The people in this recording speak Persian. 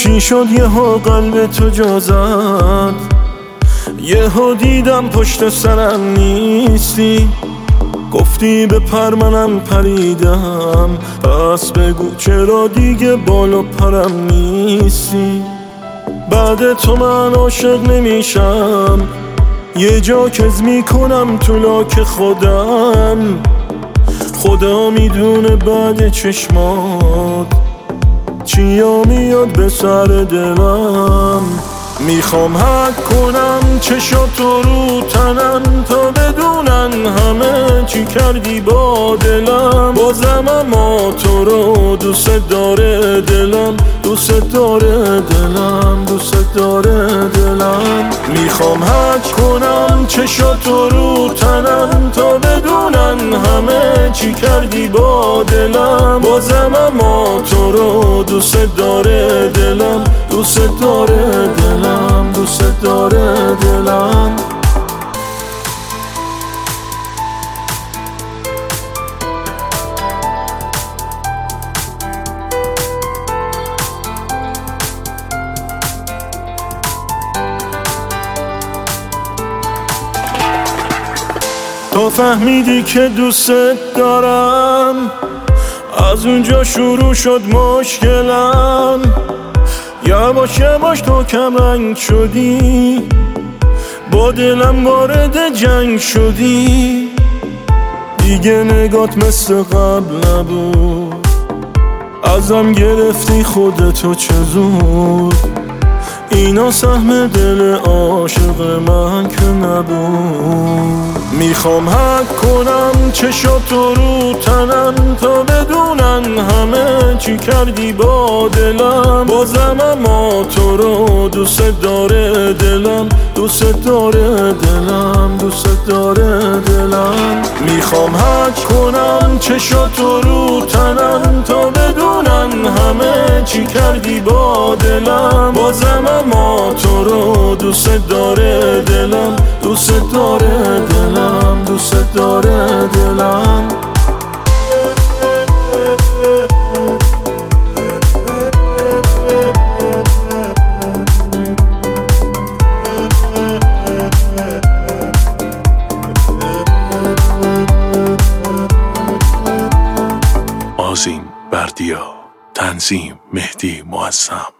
چی شد یهو قلب تو جا زد؟ یهو دیدم پشت سرم نیستی، گفتی بپر منم پریدم، پس بگو چرا دیگه بال و پرم نیستی. بعد تو من عاشق نمیشم، یه جا کز میکنم تو لاک خودم. خدا میدونه بعد چشمات چیا میاد به سر دلم. میخوام حک کنم چشاتو رو تنم تا بدونن همه چی کردی با دلم. بازم اما تو رو دوست داره دلم، دوست داره دلم، دوست داره دلم. میخوام حک کنم چشاتو رو تنم تا بدونن همه چی کردی با دلم. بازم اما تو رو دوست داره دلم، دوست داره دلم، دوست داره دلم. تو فهمیدی که دوست دارم، از اونجا شروع شد مشکلم. یواش یواش تو کم رنگ شدی، با دلم وارد جنگ شدی. دیگه نگات مثل قبل نبود، ازم گرفتی خودتو چه زود. اینا سهم دل عاشق من که نبود. میخوام حک کنم چشاتو رو تنم تا بدونن همه چی کردی با دلم. بازم اما تو رو دوست داره دلم، دوست داره دلم، دوست داره دلم. میخوام حک کنم چشاتو رو تنم تا بدونن همه چی کردی با دلم. بازم اما تو رو دوست داره دلم، دوست داره دلم، دوست داره دلم. آذین بردیا، تنظیم مهدی معظم.